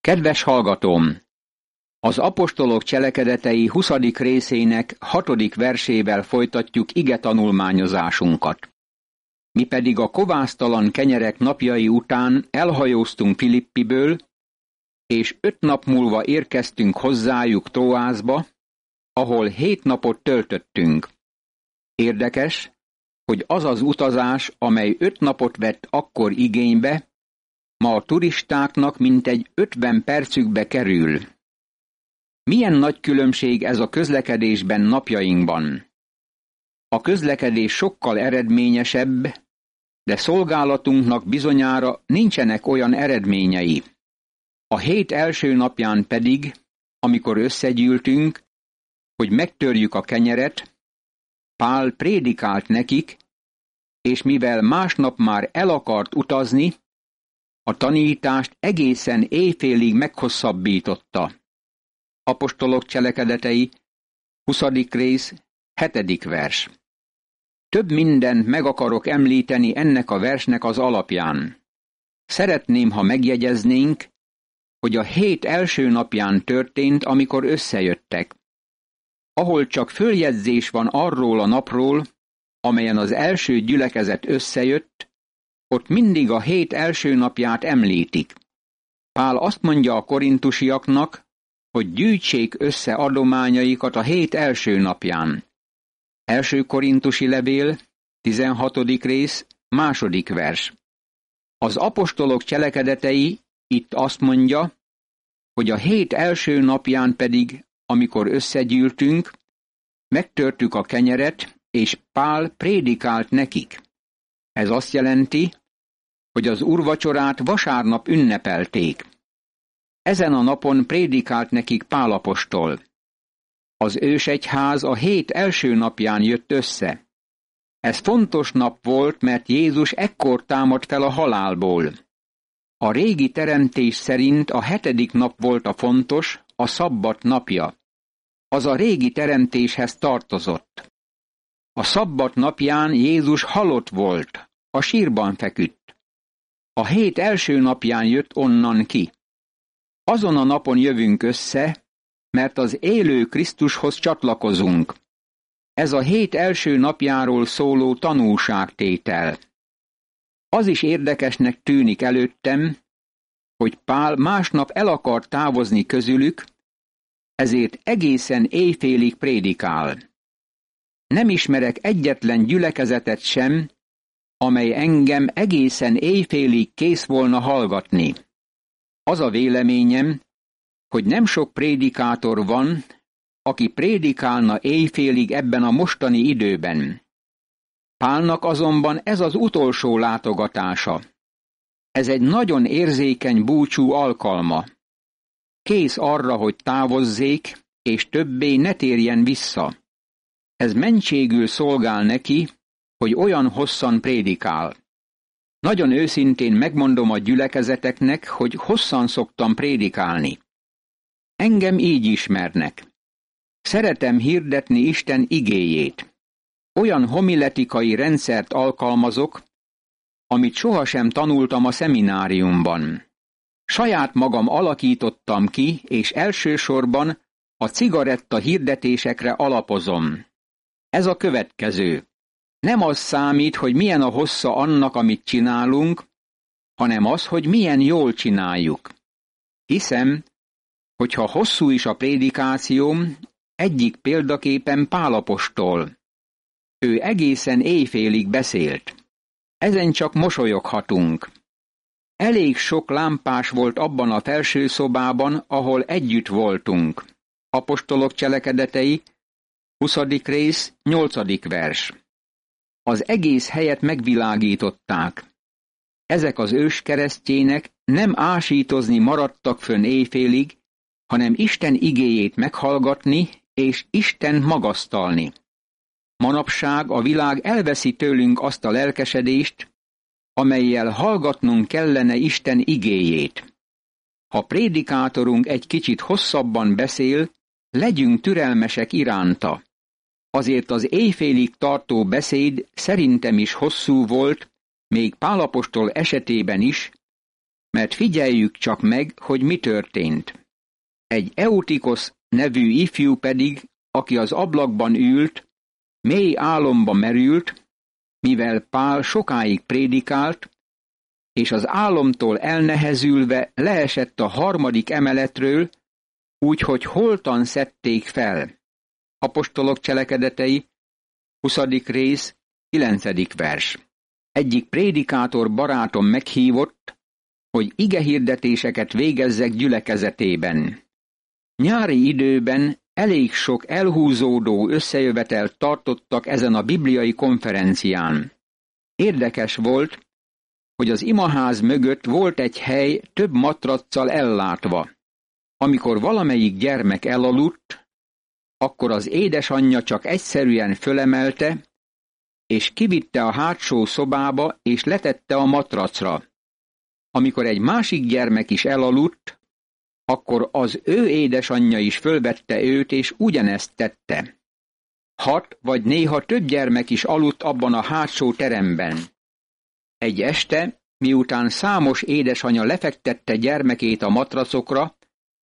Kedves hallgatóm! Az apostolok cselekedetei 20. részének 6. versével folytatjuk igetanulmányozásunkat. Mi pedig a kovásztalan kenyerek napjai után elhajóztunk Filippiből, és 5 nap múlva érkeztünk hozzájuk Tróászba, ahol 7 napot töltöttünk. Érdekes, hogy az az utazás, amely 5 napot vett akkor igénybe, ma a turistáknak mintegy 50 percükbe kerül. Milyen nagy különbség ez a közlekedésben napjainkban. A közlekedés sokkal eredményesebb, de szolgálatunknak bizonyára nincsenek olyan eredményei. A 7 első napján pedig, amikor összegyűltünk, hogy megtörjük a kenyeret, Pál prédikált nekik, és mivel másnap már el akart utazni, a tanítást egészen éjfélig meghosszabbította. Apostolok cselekedetei, 20. rész, 7. vers. Több mindent meg akarok említeni ennek a versnek az alapján. Szeretném, ha megjegyeznénk, hogy a 7 első napján történt, amikor összejöttek. Ahol csak följegyzés van arról a napról, amelyen az első gyülekezet összejött, ott mindig a 7 első napját említik. Pál azt mondja a korintusiaknak, hogy gyűjtsék össze adományaikat a 7 első napján. 1. Korintusi levél, 16. rész, 2. vers. Az apostolok cselekedetei itt azt mondja, hogy a 7 első napján pedig, amikor összegyűltünk, megtörtük a kenyeret, és Pál prédikált nekik. Ez azt jelenti, hogy az úrvacsorát vasárnap ünnepelték. Ezen a napon prédikált nekik Pál apostol. Az ősegyház a 7 első napján jött össze. Ez fontos nap volt, mert Jézus ekkor támadt fel a halálból. A régi teremtés szerint a 7. nap volt a fontos, a szabbat napja. Az a régi teremtéshez tartozott. A szabbat napján Jézus halott volt, a sírban feküdt. A 7 első napján jött onnan ki. Azon a napon jövünk össze, mert az élő Krisztushoz csatlakozunk. Ez a 7 első napjáról szóló tanúságtétel. Az is érdekesnek tűnik előttem, hogy Pál másnap el akar távozni közülük, ezért egészen éjfélig prédikál. Nem ismerek egyetlen gyülekezetet sem, amely engem egészen éjfélig kész volna hallgatni. Az a véleményem, hogy nem sok prédikátor van, aki prédikálna éjfélig ebben a mostani időben. Pálnak azonban ez az utolsó látogatása. Ez egy nagyon érzékeny búcsú alkalma. Kész arra, hogy távozzék, és többé ne térjen vissza. Ez mentségül szolgál neki, hogy olyan hosszan prédikál. Nagyon őszintén megmondom a gyülekezeteknek, hogy hosszan szoktam prédikálni. Engem így ismernek. Szeretem hirdetni Isten igéjét. Olyan homiletikai rendszert alkalmazok, amit sohasem tanultam a szemináriumban. Saját magam alakítottam ki, és elsősorban a cigaretta hirdetésekre alapozom. Ez a következő. Nem az számít, hogy milyen a hossza annak, amit csinálunk, hanem az, hogy milyen jól csináljuk. Hiszem, hogyha hosszú is a prédikációm, egyik példaképpen Pál apostol. Ő egészen éjfélig beszélt. Ezen csak mosolyoghatunk. Elég sok lámpás volt abban a felső szobában, ahol együtt voltunk. Apostolok cselekedetei, 20. rész, 8. vers. Az egész helyet megvilágították. Ezek az őskeresztjének nem ásítozni maradtak fönn éjfélig, hanem Isten igéjét meghallgatni és Isten magasztalni. Manapság a világ elveszi tőlünk azt a lelkesedést, amellyel hallgatnunk kellene Isten igéjét. Ha prédikátorunk egy kicsit hosszabban beszél, legyünk türelmesek iránta. Azért az éjfélig tartó beszéd szerintem is hosszú volt, még Pál apostol esetében is, Mert figyeljük csak meg, hogy mi történt. Egy Eutikosz nevű ifjú pedig, aki az ablakban ült, mély álomba merült, mivel Pál sokáig prédikált, és az álomtól elnehezülve leesett a 3. emeletről, úgyhogy holtan szedték fel. Apostolok cselekedetei, 20. rész, 9. vers. Egyik prédikátor barátom meghívott, hogy igehirdetéseket végezzek gyülekezetében. Nyári időben elég sok elhúzódó összejövetelt tartottak ezen a bibliai konferencián. Érdekes volt, hogy az imaház mögött volt egy hely több matraccal ellátva. Amikor valamelyik gyermek elaludt, akkor az édesanyja csak egyszerűen fölemelte, és kivitte a hátsó szobába, és letette a matracra. Amikor egy másik gyermek is elaludt, akkor az ő édesanyja is fölvette őt, és ugyanezt tette. 6 vagy néha több gyermek is aludt abban a hátsó teremben. Egy este, miután számos édesanya lefektette gyermekét a matracokra,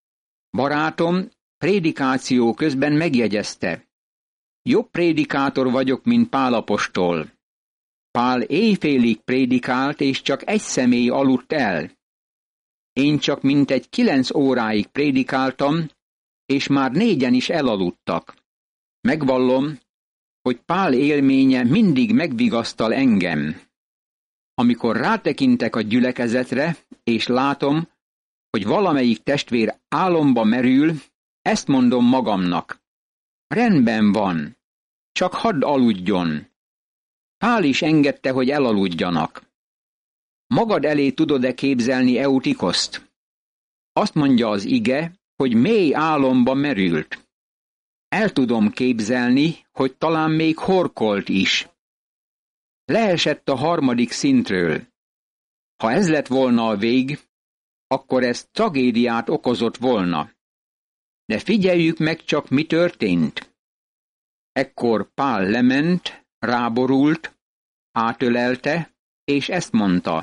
barátom prédikáció közben megjegyezte: jobb prédikátor vagyok, mint Pál apostol. Pál éjfélig prédikált, és csak egy személy aludt el. Én csak mintegy 9 óráig prédikáltam, és már 4-en is elaludtak. Megvallom, hogy Pál élménye mindig megvigasztal engem. Amikor rátekintek a gyülekezetre, és látom, hogy valamelyik testvér álomba merül, ezt mondom magamnak: rendben van, csak hadd aludjon. Pál is engedte, hogy elaludjanak. Magad elé tudod-e képzelni Eutikoszt? Azt mondja az ige, hogy mély álomba merült. El tudom képzelni, hogy talán még horkolt is. Leesett a 3. szintről. Ha ez lett volna a vég, akkor ez tragédiát okozott volna. De figyeljük meg csak, mi történt. Ekkor Pál lement, ráborult, átölelte, és ezt mondta: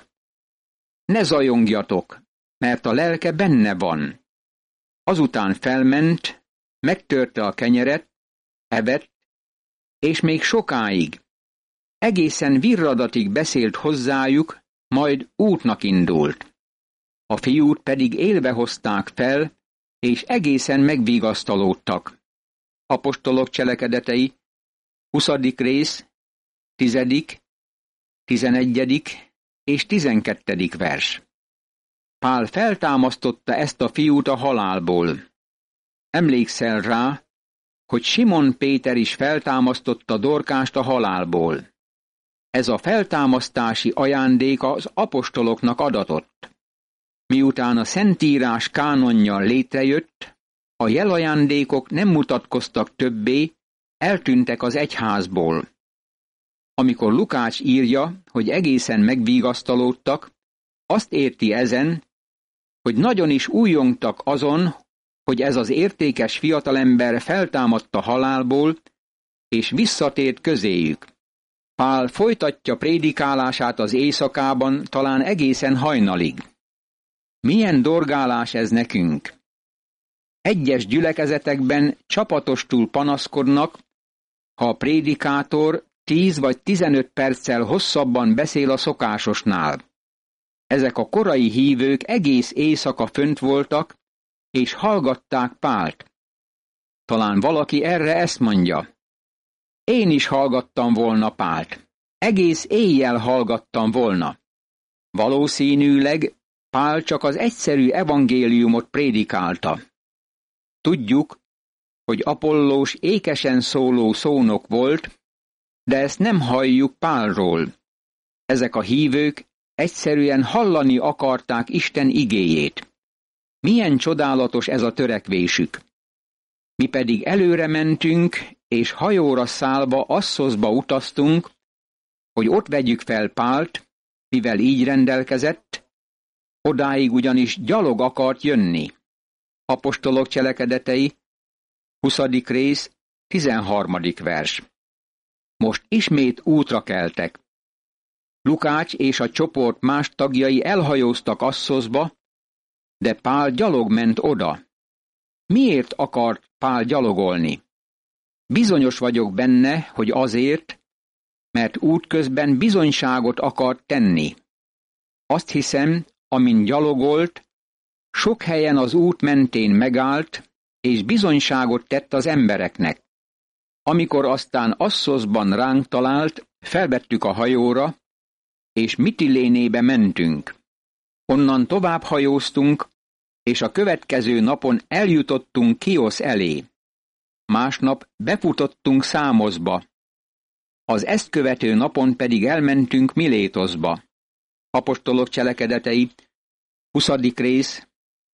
ne zajongjatok, mert a lelke benne van. Azután felment, megtörte a kenyeret, evett, és még sokáig, egészen virradatig beszélt hozzájuk, majd útnak indult. A fiút pedig élve hozták fel, és egészen megvigasztalódtak. Apostolok cselekedetei, 20. rész, 10., 11. és 12. vers. Pál feltámasztotta ezt a fiút a halálból. Emlékszel rá, hogy Simon Péter is feltámasztotta Dorkást a halálból. Ez a feltámasztási ajándék az apostoloknak adatott. Miután a Szentírás kánonja létrejött, a jelajándékok nem mutatkoztak többé, eltűntek az egyházból. Amikor Lukács írja, hogy egészen megvigasztalódtak, azt érti ezen, hogy nagyon is újjongtak azon, hogy ez az értékes fiatalember feltámadt a halálból, és visszatért közéjük. Pál folytatja prédikálását az éjszakában, talán egészen hajnalig. Milyen dorgálás ez nekünk! Egyes gyülekezetekben csapatostul panaszkodnak, ha a prédikátor 10 vagy 15 perccel hosszabban beszél a szokásosnál. Ezek a korai hívők egész éjszaka fönt voltak, és hallgatták Pált. Talán valaki erre ezt mondja: én is hallgattam volna Pált. Egész éjjel hallgattam volna. Valószínűleg Pál csak az egyszerű evangéliumot prédikálta. Tudjuk, hogy Apollós ékesen szóló szónok volt, de ezt nem halljuk Pálról. Ezek a hívők egyszerűen hallani akarták Isten igéjét. Milyen csodálatos ez a törekvésük! Mi pedig előre mentünk, és hajóra szállva Asszoszba utaztunk, hogy ott vegyük fel Pált, mivel így rendelkezett, odáig ugyanis gyalog akart jönni. Apostolok cselekedetei, 20. rész, 13. vers. Most ismét útra keltek. Lukács és a csoport más tagjai elhajóztak Asszoszba, de Pál gyalog ment oda. Miért akart Pál gyalogolni? Bizonyos vagyok benne, hogy azért, mert útközben bizonyságot akart tenni. Azt hiszem, amint gyalogolt, sok helyen az út mentén megállt, és bizonyságot tett az embereknek. Amikor aztán Asszoszban ránk talált, felvettük a hajóra, és Mitilénébe mentünk. Onnan tovább hajóztunk, és a következő napon eljutottunk Kiosz elé. Másnap befutottunk Számoszba. Az ezt követő napon pedig elmentünk Milétoszba. Apostolok cselekedetei, 20. rész,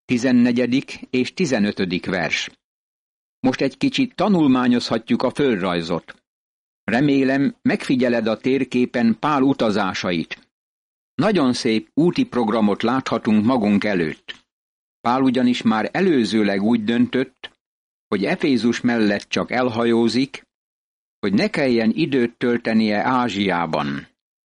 14. és 15. vers. Most egy kicsit tanulmányozhatjuk a földrajzot. Remélem, megfigyeled a térképen Pál utazásait. Nagyon szép úti programot láthatunk magunk előtt. Pál ugyanis már előzőleg úgy döntött, hogy Efézus mellett csak elhajózik, hogy ne kelljen időt töltenie Ázsiában.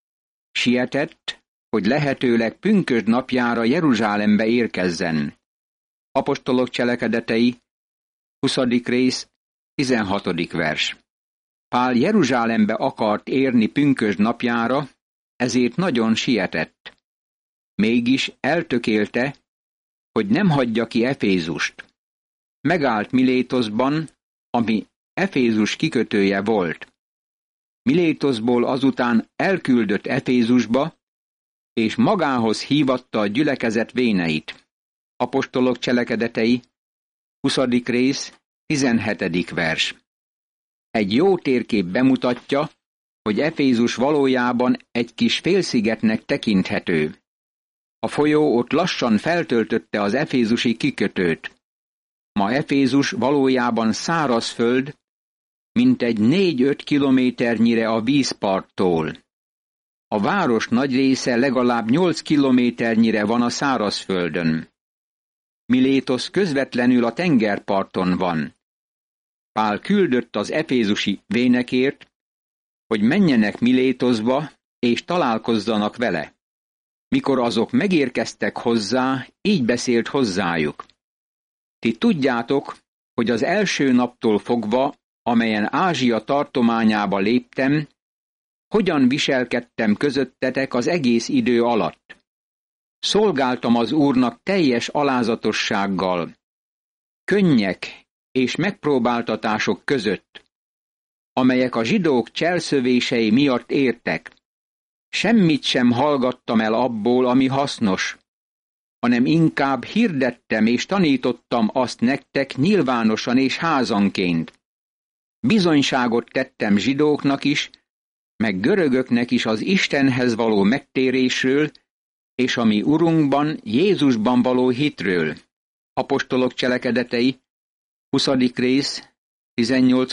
Sietett, hogy lehetőleg pünkösd napjára Jeruzsálembe érkezzen. Apostolok cselekedetei, 20. rész, 16. vers. Pál Jeruzsálembe akart érni pünkösd napjára, ezért nagyon sietett. Mégis eltökélte, hogy nem hagyja ki Efézust. Megállt Milétoszban, ami Efézus kikötője volt. Milétoszból azután elküldött Efézusba, és magához hívatta a gyülekezet véneit. Apostolok cselekedetei, 20. rész, 17. vers. Egy jó térkép bemutatja, hogy Efézus valójában egy kis félszigetnek tekinthető. A folyó ott lassan feltöltötte az efézusi kikötőt. Ma Efézus valójában szárazföld, mintegy 4-5 kilométernyire a vízparttól. A város nagy része legalább 8 kilométernyire van a szárazföldön. Milétosz közvetlenül a tengerparton van. Pál küldött az efézusi vénekért, hogy menjenek Milétoszba és találkozzanak vele. Mikor azok megérkeztek hozzá, így beszélt hozzájuk. Ti tudjátok, hogy az első naptól fogva, amelyen Ázsia tartományába léptem, hogyan viselkedtem közöttetek az egész idő alatt. Szolgáltam az Úrnak teljes alázatossággal, könnyek és megpróbáltatások között, amelyek a zsidók cselszövései miatt értek. Semmit sem hallgattam el abból, ami hasznos, hanem inkább hirdettem és tanítottam azt nektek nyilvánosan és házanként. Bizonyságot tettem zsidóknak is, meg görögöknek is az Istenhez való megtérésről, és a mi Urunkban, Jézusban való hitről. Apostolok cselekedetei, 20. rész, 18.,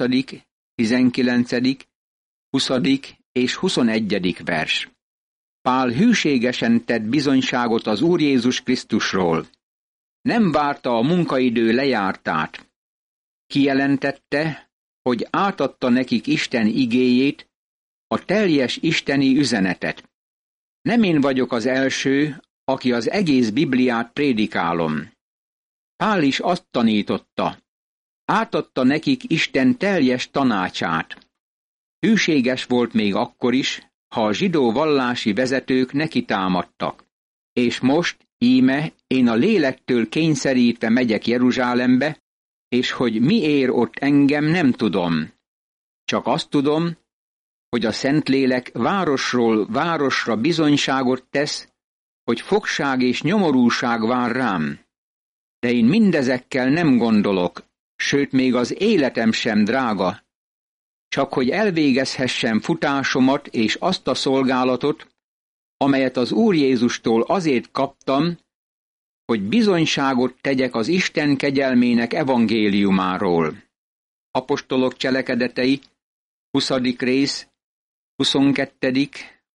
19., 20. és 21. vers. Pál hűségesen tett bizonyságot az Úr Jézus Krisztusról. Nem várta a munkaidő lejártát. Kijelentette, hogy átadta nekik Isten igéjét, a teljes isteni üzenetet. Nem én vagyok az első, aki az egész Bibliát prédikálom. Pál is azt tanította. Átadta nekik Isten teljes tanácsát. Hűséges volt még akkor is, ha a zsidó vallási vezetők neki támadtak. És most, íme, én a lélektől kényszerítve megyek Jeruzsálembe, és hogy mi ér ott engem, nem tudom. Csak azt tudom, hogy a Szentlélek városról városra bizonyságot tesz, hogy fogság és nyomorúság vár rám. De én mindezekkel nem gondolok, sőt még az életem sem drága, csak hogy elvégezhessem futásomat és azt a szolgálatot, amelyet az Úr Jézustól azért kaptam, hogy bizonyságot tegyek az Isten kegyelmének evangéliumáról. Apostolok cselekedetei, 20. rész, 22.,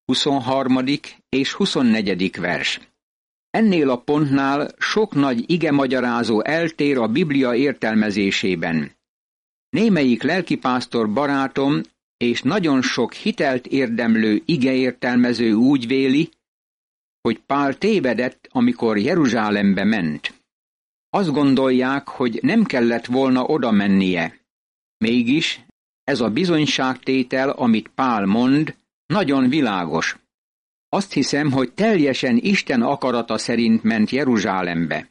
23. és 24. vers. Ennél a pontnál sok nagy igemagyarázó eltér a Biblia értelmezésében. Némelyik lelkipásztor barátom és nagyon sok hitelt érdemlő igeértelmező úgy véli, hogy Pál tévedett, amikor Jeruzsálembe ment. Azt gondolják, hogy nem kellett volna oda mennie. Mégis ez a bizonyságtétel, amit Pál mond, nagyon világos. Azt hiszem, hogy teljesen Isten akarata szerint ment Jeruzsálembe.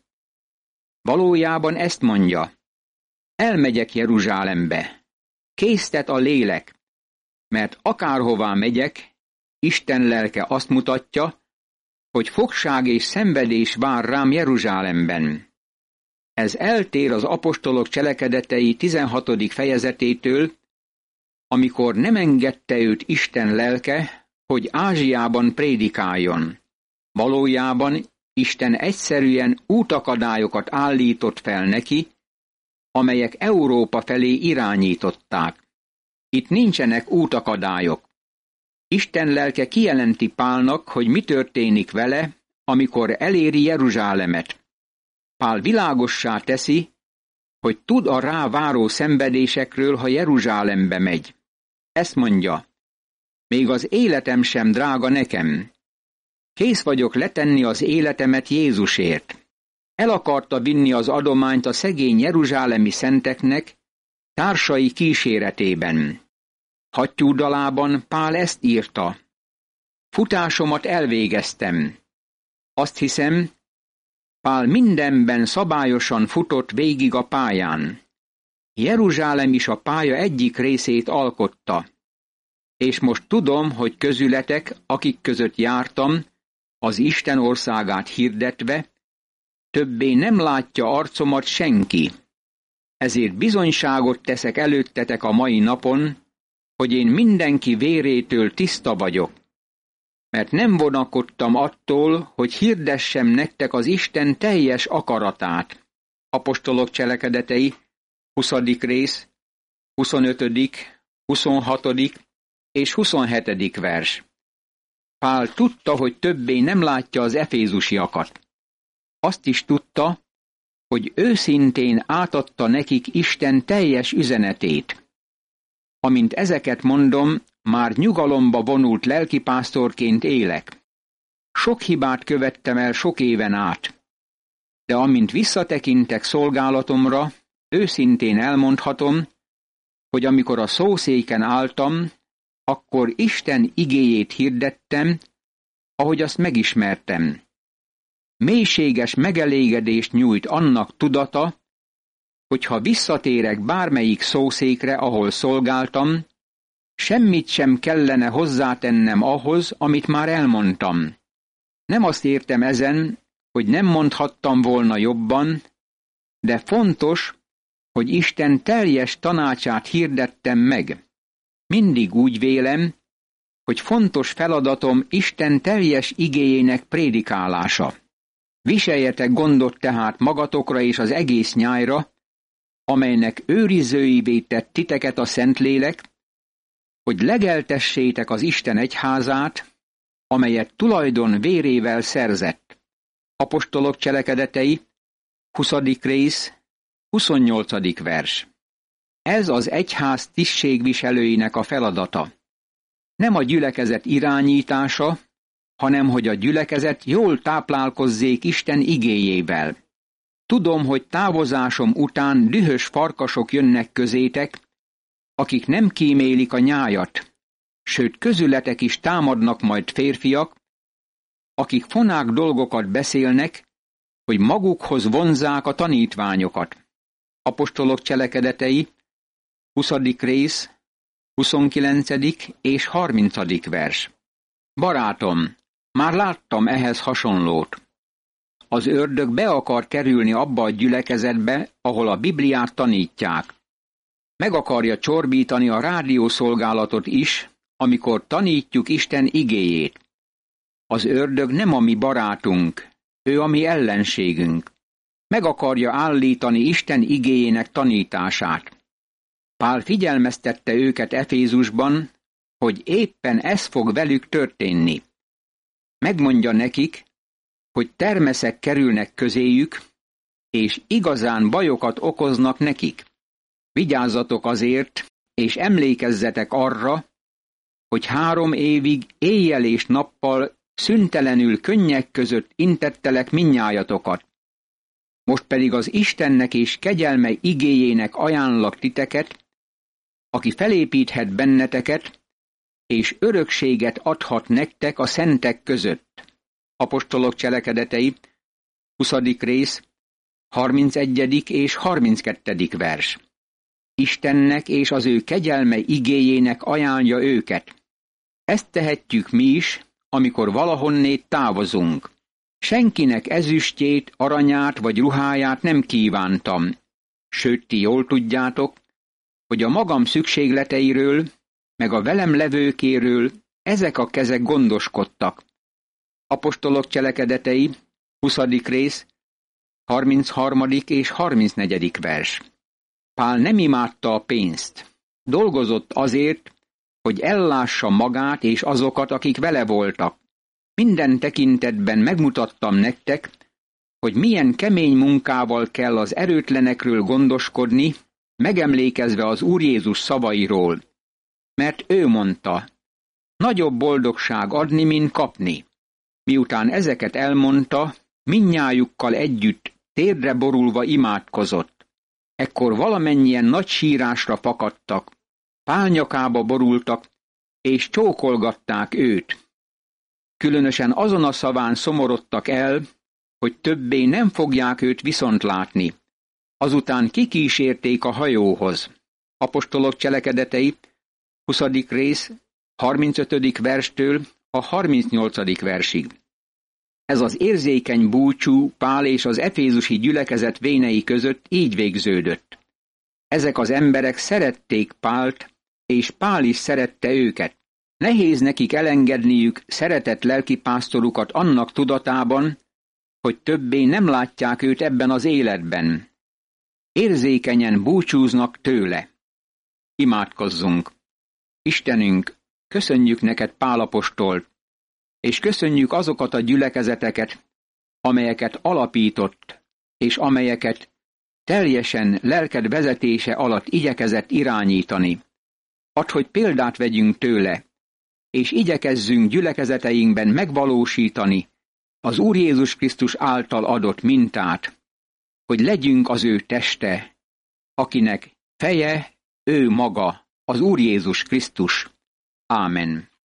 Valójában ezt mondja: elmegyek Jeruzsálembe, késztet a lélek, mert akárhová megyek, Isten lelke azt mutatja, hogy fogság és szenvedés vár rám Jeruzsálemben. Ez eltér az apostolok cselekedetei 16. fejezetétől, amikor nem engedte őt Isten lelke, hogy Ázsiában prédikáljon. Valójában Isten egyszerűen útakadályokat állított fel neki, amelyek Európa felé irányították. Itt nincsenek útakadályok. Isten lelke kijelenti Pálnak, hogy mi történik vele, amikor eléri Jeruzsálemet. Pál világossá teszi, hogy tud a rá váró szenvedésekről, ha Jeruzsálembe megy. Ezt mondja: még az életem sem drága nekem. Kész vagyok letenni az életemet Jézusért. El akarta vinni az adományt a szegény jeruzsálemi szenteknek, társai kíséretében. Hattyúdalában Pál ezt írta: futásomat elvégeztem. Azt hiszem, Pál mindenben szabályosan futott végig a pályán. Jeruzsálem is a pálya egyik részét alkotta. És most tudom, hogy közületek, akik között jártam, az Isten országát hirdetve, többé nem látja arcomat senki. Ezért bizonyságot teszek előttetek a mai napon, hogy én mindenki vérétől tiszta vagyok. Mert nem vonakodtam attól, hogy hirdessem nektek az Isten teljes akaratát. Apostolok cselekedetei, 20. rész, 25., 26. és 27. vers. Pál tudta, hogy többé nem látja az efézusiakat. Azt is tudta, hogy őszintén átadta nekik Isten teljes üzenetét. Amint ezeket mondom, már nyugalomba vonult lelkipásztorként élek. Sok hibát követtem el sok éven át. De amint visszatekintek szolgálatomra, őszintén elmondhatom, hogy amikor a szószéken álltam, akkor Isten igéjét hirdettem, ahogy azt megismertem. Mélységes megelégedést nyújt annak tudata, hogyha visszatérek bármelyik szószékre, ahol szolgáltam, semmit sem kellene hozzátennem ahhoz, amit már elmondtam. Nem azt értem ezen, hogy nem mondhattam volna jobban, de fontos, hogy Isten teljes tanácsát hirdettem meg. Mindig úgy vélem, hogy fontos feladatom Isten teljes igéjének prédikálása. Viseljetek gondot tehát magatokra és az egész nyájra, amelynek őrizőivé tett titeket a Szentlélek, hogy legeltessétek az Isten egyházát, amelyet tulajdon vérével szerzett. Apostolok cselekedetei, 20. rész, 28. vers. Ez az egyház tisztségviselőinek a feladata. Nem a gyülekezet irányítása, hanem hogy a gyülekezet jól táplálkozzék Isten igéjével. Tudom, hogy távozásom után dühös farkasok jönnek közétek, akik nem kímélik a nyájat, sőt közületek is támadnak majd férfiak, akik fonák dolgokat beszélnek, hogy magukhoz vonzzák a tanítványokat. Apostolok cselekedetei, 20. rész, 29. és 30. vers. Barátom, már láttam ehhez hasonlót. Az ördög be akar kerülni abba a gyülekezetbe, ahol a Bibliát tanítják. Meg akarja csorbítani a rádiószolgálatot is, amikor tanítjuk Isten igéjét. Az ördög nem a mi barátunk, ő a mi ellenségünk. Meg akarja állítani Isten igéjének tanítását. Pál figyelmeztette őket Efézusban, hogy éppen ez fog velük történni. Megmondja nekik, hogy termeszek kerülnek közéjük, és igazán bajokat okoznak nekik. Vigyázzatok azért, és emlékezzetek arra, hogy 3 évig éjjel és nappal szüntelenül könnyek között intettelek mindnyájatokat. Most pedig az Istennek és kegyelme igéjének ajánlak titeket, aki felépíthet benneteket, és örökséget adhat nektek a szentek között. Apostolok cselekedetei, 20. rész, 31. és 32. vers. Istennek és az ő kegyelme igéjének ajánlja őket. Ezt tehetjük mi is, amikor valahonnét távozunk. Senkinek ezüstjét, aranyát vagy ruháját nem kívántam. Sőt, ti jól tudjátok, hogy a magam szükségleteiről, meg a velem levőkéről ezek a kezek gondoskodtak. Apostolok cselekedetei, 20. rész, 33. és 34. vers. Pál nem imádta a pénzt. Dolgozott azért, hogy ellássa magát és azokat, akik vele voltak. Minden tekintetben megmutattam nektek, hogy milyen kemény munkával kell az erőtlenekről gondoskodni, megemlékezve az Úr Jézus szavairól. Mert ő mondta, nagyobb boldogság adni, mint kapni. Miután ezeket elmondta, mindnyájukkal együtt térdre borulva imádkozott. Ekkor valamennyien nagy sírásra fakadtak, Pál nyakába borultak, és csókolgatták őt. Különösen azon a szaván szomorodtak el, hogy többé nem fogják őt viszont látni. Azután kikísérték a hajóhoz. Apostolok cselekedetei, 20. rész, 35. verstől a 38. versig. Ez az érzékeny búcsú Pál és az efézusi gyülekezet vénei között így végződött. Ezek az emberek szerették Pált, és Pál is szerette őket. Nehéz nekik elengedniük szeretett lelkipásztorukat annak tudatában, hogy többé nem látják őt ebben az életben. Érzékenyen búcsúznak tőle. Imádkozzunk! Istenünk, köszönjük neked Pál apostolt, és köszönjük azokat a gyülekezeteket, amelyeket alapított, és amelyeket teljesen lelked vezetése alatt igyekezett irányítani. Add, hogy példát vegyünk tőle, és igyekezzünk gyülekezeteinkben megvalósítani az Úr Jézus Krisztus által adott mintát, hogy legyünk az ő teste, akinek feje ő maga, az Úr Jézus Krisztus. Ámen.